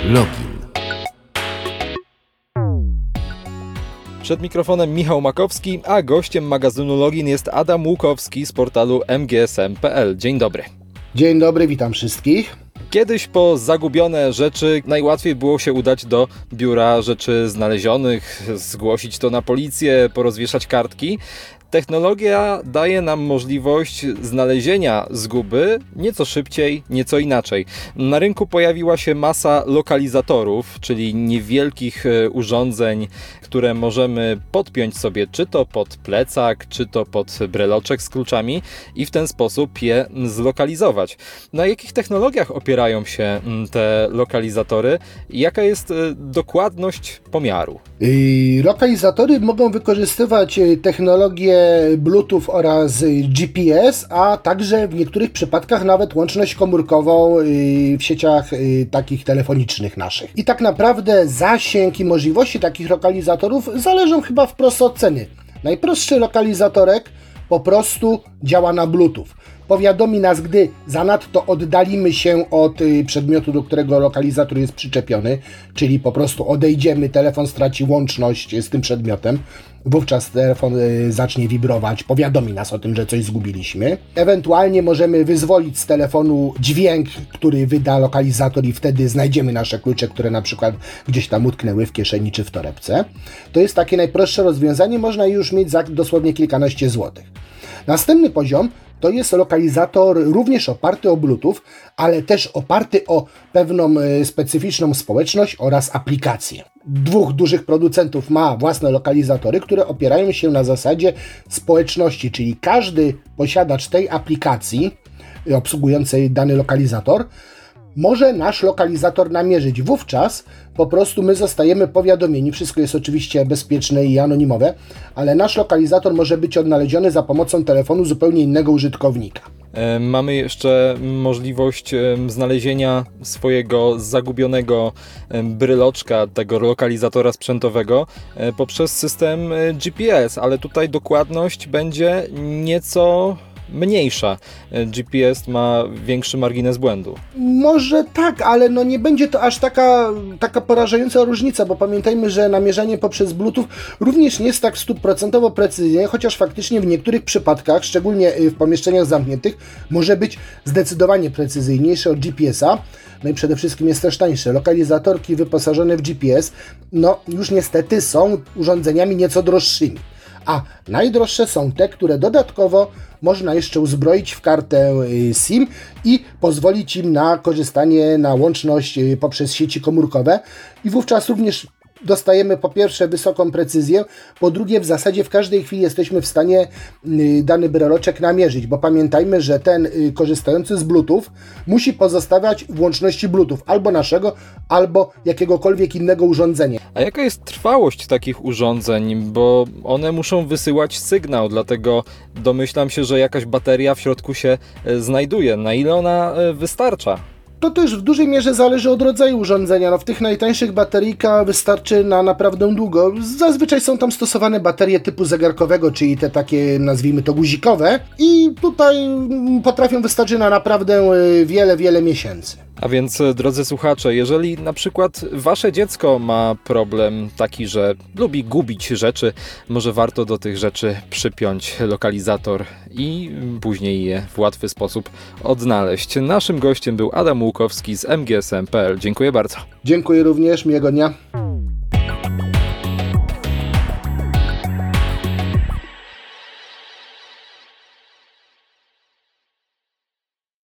Login. Przed mikrofonem Michał Makowski, a gościem magazynu Login jest Adam Łukowski z portalu mgsm.pl. Dzień dobry. Dzień dobry, witam wszystkich. Kiedyś po zagubione rzeczy najłatwiej było się udać do biura rzeczy znalezionych, zgłosić to na policję, porozwieszać kartki. Technologia daje nam możliwość znalezienia zguby nieco szybciej, nieco inaczej. Na rynku pojawiła się masa lokalizatorów, czyli niewielkich urządzeń, które możemy podpiąć sobie czy to pod plecak, czy to pod breloczek z kluczami i w ten sposób je zlokalizować. Na jakich technologiach opierają się te lokalizatory i jaka jest dokładność pomiaru? Lokalizatory mogą wykorzystywać technologię Bluetooth oraz GPS, a także w niektórych przypadkach nawet łączność komórkową w sieciach takich telefonicznych naszych. I tak naprawdę zasięg i możliwości takich lokalizatorów zależą chyba wprost od ceny. Najprostszy lokalizatorek po prostu działa na Bluetooth. Powiadomi nas, gdy zanadto oddalimy się od przedmiotu, do którego lokalizator jest przyczepiony, czyli po prostu odejdziemy, telefon straci łączność z tym przedmiotem, wówczas telefon zacznie wibrować, powiadomi nas o tym, że coś zgubiliśmy. Ewentualnie możemy wyzwolić z telefonu dźwięk, który wyda lokalizator i wtedy znajdziemy nasze klucze, które na przykład gdzieś tam utknęły w kieszeni czy w torebce. To jest takie najprostsze rozwiązanie, można już mieć za dosłownie kilkanaście złotych. Następny poziom to jest lokalizator również oparty o Bluetooth, ale też oparty o pewną specyficzną społeczność oraz aplikację. Dwóch dużych producentów ma własne lokalizatory, które opierają się na zasadzie społeczności, czyli każdy posiadacz tej aplikacji obsługującej dany lokalizator może nasz lokalizator namierzyć. Wówczas po prostu my zostajemy powiadomieni. Wszystko jest oczywiście bezpieczne i anonimowe, ale nasz lokalizator może być odnaleziony za pomocą telefonu zupełnie innego użytkownika. Mamy jeszcze możliwość znalezienia swojego zagubionego bryloczka, tego lokalizatora sprzętowego poprzez system GPS, ale tutaj dokładność będzie nieco mniejsza. GPS ma większy margines błędu. Może tak, ale nie będzie to aż taka porażająca różnica, bo pamiętajmy, że namierzanie poprzez Bluetooth również nie jest tak 100% precyzyjne, chociaż faktycznie w niektórych przypadkach, szczególnie w pomieszczeniach zamkniętych, może być zdecydowanie precyzyjniejsze od GPS-a. No i przede wszystkim jest też tańsze. Lokalizatorki wyposażone w GPS, już niestety są urządzeniami nieco droższymi. A najdroższe są te, które dodatkowo można jeszcze uzbroić w kartę SIM i pozwolić im na korzystanie na łączność poprzez sieci komórkowe i wówczas również dostajemy po pierwsze wysoką precyzję, po drugie w zasadzie w każdej chwili jesteśmy w stanie dany breloczek namierzyć, bo pamiętajmy, że ten korzystający z Bluetooth musi pozostawiać w łączności Bluetooth albo naszego, albo jakiegokolwiek innego urządzenia. A jaka jest trwałość takich urządzeń? Bo one muszą wysyłać sygnał, dlatego domyślam się, że jakaś bateria w środku się znajduje. Na ile ona wystarcza? To też w dużej mierze zależy od rodzaju urządzenia. W tych najtańszych bateryjka wystarczy na naprawdę długo. Zazwyczaj są tam stosowane baterie typu zegarkowego, czyli te takie, nazwijmy to, guzikowe. I tutaj potrafią wystarczyć na naprawdę wiele miesięcy. A więc, drodzy słuchacze, jeżeli na przykład wasze dziecko ma problem taki, że lubi gubić rzeczy, może warto do tych rzeczy przypiąć lokalizator i później je w łatwy sposób odnaleźć. Naszym gościem był Adam Łukowski z mgsm.pl. Dziękuję bardzo. Dziękuję również, miłego dnia.